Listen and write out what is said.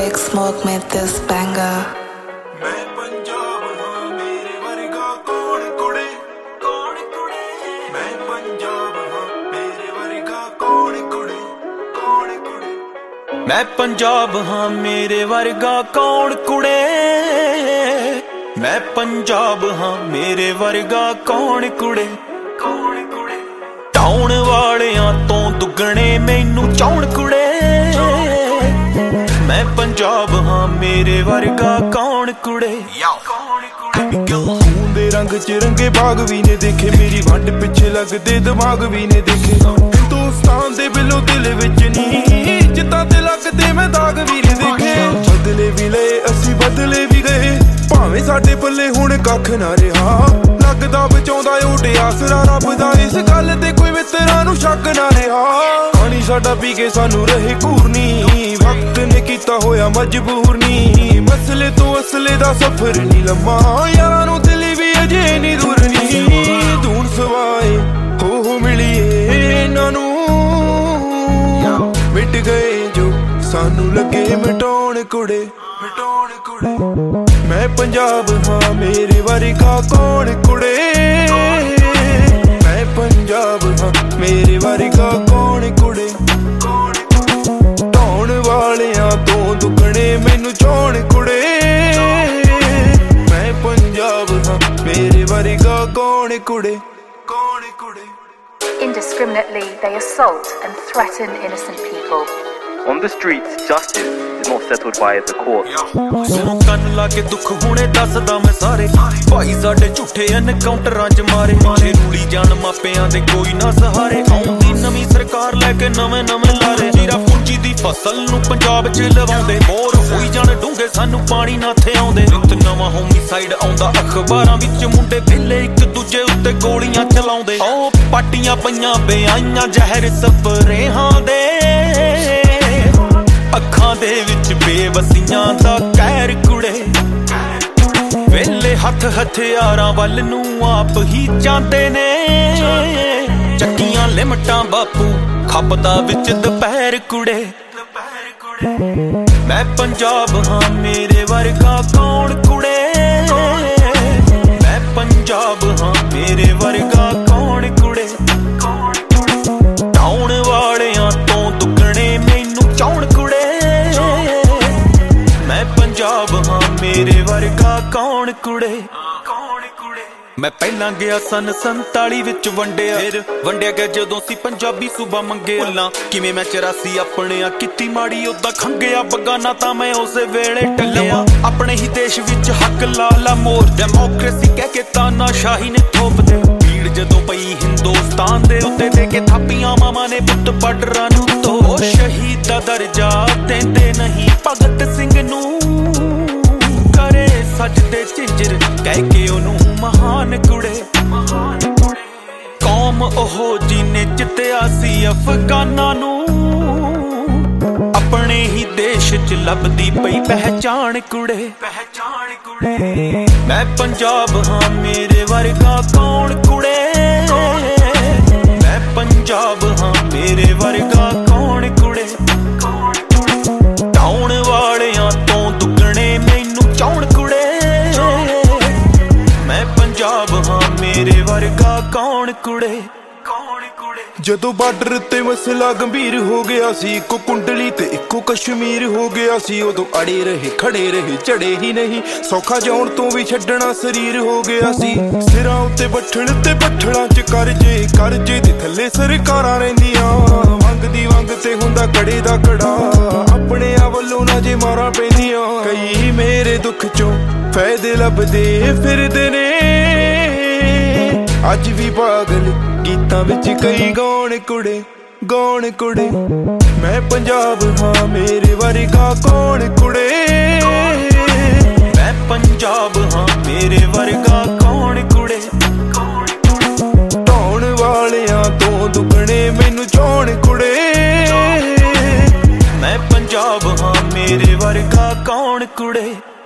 Big Smoke made this banger. मैं पंजाब हाँ मेरे वर्गा कौन कुड़े मैं पंजाब हाँ मेरे वर्गा कौन कुड़े मैं पंजाब हाँ मेरे वर्गा कौन कुड़े मैं पंजाब हाँ मेरे वर्गा कौन कुड़े टाउन वालियां तो दुगने मैनू चाउण कुड़े मैं पंजाब हाँ मेरे वर्गा कौन कुड़े खून दे रंग च रंगे बाग भी ने देखे मेरी वंड पिछे लगदे दिमाग भी ने देखे हिंदुस्तान दे बिलो दिल विच नी जिद्दां ते लगदे मैं दाग भी ने देखे बदले भी ले असी बदले भी गए भावें साडे पल्ले हुण कख ना रहा लगदा बचाउंदा उठे आसरा रब दा इस गल ते कोई मित्तरां नूं शक ना रहा पानी साडा पी के सानू रहे घूरनी वक्त ने कीता होया मजबूर नी मसले तो असले दा सफर नी लम्मा यारां नूं दिल भी अजे नी दूर नी धून सवाए हो मिलिए इन्हां नूं मिट गए जो सानू लगे मिटाउण कुड़े मैं पंजाब हाँ मेरे वर्गा कौन कुड़े मैं पंजाब हाँ मेरे वर्गा कौन कुड़े ढाउण वालियां तो दुगने मैनू चाउण कुड़े मैं पंजाब हाँ मेरे वर्गा कौन कुड़े Indiscriminately, they assault and threaten innocent people. On the streets, justice is not settled by the courts. सुनो कन लाके दुख हुणे दसदा मैं सारे भाई साडे झूठे एनकाउंटरां च मारे पिछे रूली जान मापियां दे कोई ना सहारे आउंदी नवीं सरकार लैके नवें लारे जीरा पूंजी दी फसल नूं पंजाब च लवाउंदे बोर होई जाण डूंगे सानू पानी ना थे आउंदे नित नवां होमिसाइड आउंदा अखबारां विच मुंडे ਵੇਲੇ ਇੱਕ ਦੂਜੇ ਉੱਤੇ ਗੋਲੀਆਂ ਚਲਾਉਂਦੇ ਓ ਪਾਟੀਆਂ ਪਈਆਂ ਬਿਆਈਆਂ ਜ਼ਹਿਰ ਸਪਰੇਹਾਂ ਦੇ ਅੱਖਾਂ ਦੇ ਵਿੱਚ ਬੇਵਸੀਆਂ ਦਾ ਕਹਿਰ ਕੁੜੇ ਵੇਲੇ ਹੱਥ ਹਥਿਆਰਾਂ ਵੱਲ ਨੂੰ ਆਪ ਹੀ ਜਾਂਦੇ ਨੇ ਚੱਕੀਆਂ ਲਿਮਟਾਂ ਬਾਪੂ ਖੱਪਦਾ ਵਿੱਚ ਦੁਪਹਿਰ ਕੁੜੇ ਮੈਂ ਪੰਜਾਬ ਹਾਂ ਮੇਰੇ ਵਰਗਾ ਕੌਣ ਕੁੜੇ ਮੈਂ ਪੰਜਾਬ ਹਾਂ ਮੇਰੇ ਵਰਗਾ ਕੌਣ ਕੁੜੇ ਟਾਉਣ ਵਾਲਿਆਂ ਤੋਂ ਦੁੱਗਣੇ ਮੈਨੂੰ ਚਾਉਣ ਕੁੜੇ ਮੈਂ ਪੰਜਾਬ ਹਾਂ ਮੇਰੇ ਵਰਗਾ ਕੌਣ ਕੁੜੇ ਮੈਂ ਪਹਿਲਾਂ ਗਿਆ ਸਨ 47 ਵਿੱਚ ਵੰਡਿਆ ਗਿਆ ਜਦੋਂ ਸੀ ਪੰਜਾਬੀ ਸੂਬਾ ਮੰਗੇ ਭੁੱਲਾਂ ਕਿਵੇਂ ਮੈਂ 84 ਆਪਣਿਆਂ ਕੀਤੀ ਮਾੜੀ ਉਦਾਂ ਖੰਗਿਆ ਬਗਾਨਾ ਤਾਂ ਮੈਂ ਉਸੇ ਵੇਲੇ ਟੱਲਿਆ ਆਪਣੇ ਹੀ ਦੇਸ਼ ਵਿੱਚ ਹੱਕ ਲਾ ਮੋਰ ਡੈਮੋਕ੍ਰੇਸੀ ਕਹਿ ਕੇ ਤਾਨਾਸ਼ਾਹੀ ਨੇ ਥੋਪਦੇ ਭੀੜ ਜਦੋਂ ਪਈ ਹਿੰਦੁਸਤਾਨ ਦੇ ਉੱਤੇ ਦੇ ਕੇ ਥਾਪੀਆਂ ਮਾਵਾਂ ਨੇ ਪੁੱਤ ਬਾਰਡਰਾਂ ਨੂੰ ਤੋ ਸ਼ਹੀਦ ਦਾ ਦਰਜਾ ਦਿੰਦੇ ਨਹੀਂ ਭਗਤ ਸਿੰਘ ਨੂੰ ਕਰੇ ਸਜਦੇ ਝਿੰਜਰ ਕਹਿ ਕੇ ਉਹਨੂੰ ਮਹਾਨ ਕੁੜੇ ਕੌਮ ਉਹ ਜਿਹਨੇ ਜਿੱਤਿਆ ਸੀ ਅਫਗਾਨਾਂ ਨੂੰ ਆਪਣੇ ਹੀ ਦੇਸ਼ ਚ ਲੱਭਦੀ ਪਈ ਪਹਿਚਾਣ ਕੁੜੇ ਮੈਂ ਪੰਜਾਬ ਹਾਂ ਮੇਰੇ ਵਰਗਾ ਕੌਣ ਕੁੜੇ ਮੈਂ ਪੰਜਾਬ ਹਾਂ ਮੇਰੇ ਵਰਗਾ ਕੌਣ ਕੁੜੇ ਟਾਉਣ ਵਾਲਿਆਂ ਤੋਂ ਦੁੱਗਣੇ ਮੈਨੂੰ ਚਾਉਣ ਕੁੜੇ ਮੈਂ ਪੰਜਾਬ ਹਾਂ ਮੇਰੇ ਵਰਗਾ ਕੌਣ ਕੁੜੇ ਜਦੋਂ ਬਾਰਡਰ ਤੇ ਮਸਲਾ ਗੰਭੀਰ ਹੋ ਗਿਆ ਸੀ ਇੱਕੋ ਕੁੰਡਲੀ ਤੇ ਇੱਕੋ ਕਸ਼ਮੀਰ ਹੋ ਗਿਆ ਸੀ ਉਦੋਂ ਅੜੇ ਰਹੇ ਖੜੇ ਰਹੇ ਝੜੇ ਹੀ ਨਹੀਂ ਸੌਖਾ ਜਾਉਣ ਤੋਂ ਵੀ ਛੱਡਣਾ ਸਰੀਰ ਹੋ ਗਿਆ ਸੀ ਸਿਰਾਂ ਉੱਤੇ ਬੱਠਣ ਤੇ ਬੱਠਲਾਂ ਚ ਕਰਜੇ ਦੇ ਥੱਲੇ ਸਰਕਾਰਾਂ ਰਹਿੰਦੀਆਂ ਵੰਗ ਤੇ ਹੁੰਦਾ ਕੜੇ ਦਾ ਕੜਾ ਆਪਣੇ ਆ ਵੱਲੋਂ ਨਾ ਜੇ ਮਾਰਾਂ ਪੈਂਦੀਆਂ ਕਈ ਮੇਰੇ ਦੁੱਖ ਚੋਂ ਫਾਇਦੇ ਲੱਭਦੇ ਫਿਰਦੇ ਨੇ ਅੱਜ ਵੀ ਪਾਗਲ ਗੀਤਾਂ ਵਿੱਚ ਕਈ ਗਾਉਣ ਕੁੜੇ ਮੈਂ ਪੰਜਾਬ ਹਾਂ ਮੇਰੇ ਵਰਗਾ ਕੌਣ ਕੁੜੇ ਮੈਂ ਪੰਜਾਬ ਹਾਂ ਮੇਰੇ ਵਰਗਾ ਕੌਣ ਕੁੜੇ ਢਾਉਣ ਵਾਲਿਆਂ ਤੋਂ ਦੁੱਗਣੇ ਮੈਨੂੰ ਚਾਉਣ ਕੁੜੇ ਮੈਂ ਪੰਜਾਬ ਹਾਂ ਮੇਰੇ ਵਰਗਾ ਕੌਣ ਕੁੜੇ